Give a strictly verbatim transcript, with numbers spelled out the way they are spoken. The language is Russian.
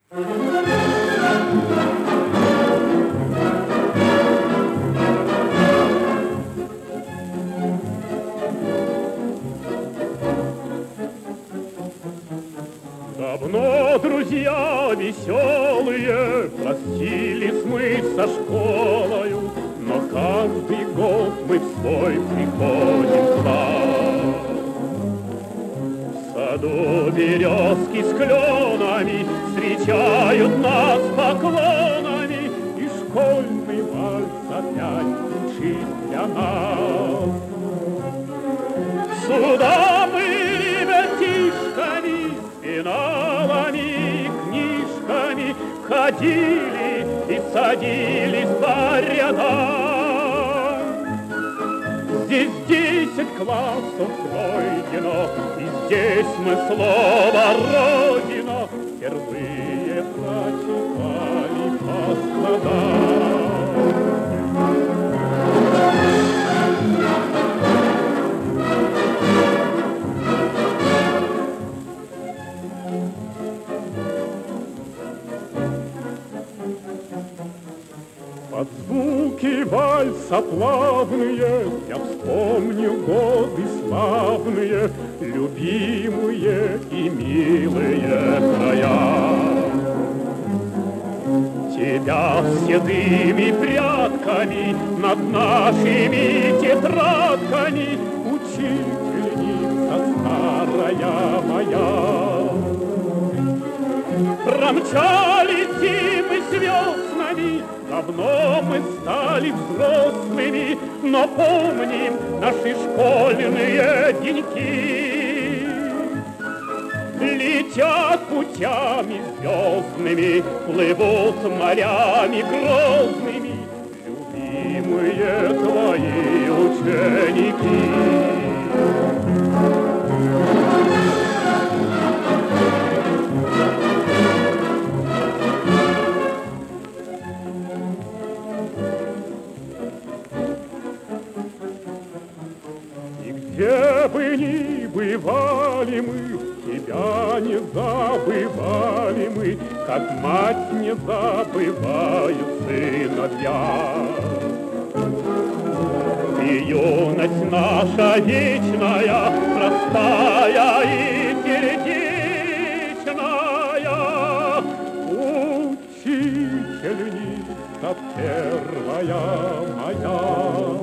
Давно, друзья веселые, простились мы со школою, но каждый год мы в свой приходим класс. В саду березки с кленами встречают нас поклонами, и школьный вальс опять звучит для нас. Сюда мы ребятишками, пеналами, книжками ходили и садились по рядам. Здесь десять классов пройдено, и здесь мы слово «Родина» впервые прочитали по складам. Под звуки вальса плавные я вспомню годы славные, любимые и милые края. Тебя с седыми прядками над нашими тетрадками, учительница старая моя. Промчались зимы с веснами, давно мы стали взрослыми, но помним наши школьные деньки. Летят путями звездными, плывут морями грозными любимые твои ученики. Где бы ни бывали мы, тебя не забывали мы, как мать не забывает сыновья. И юность наша вечная, простая и сердечная, учительница первая моя.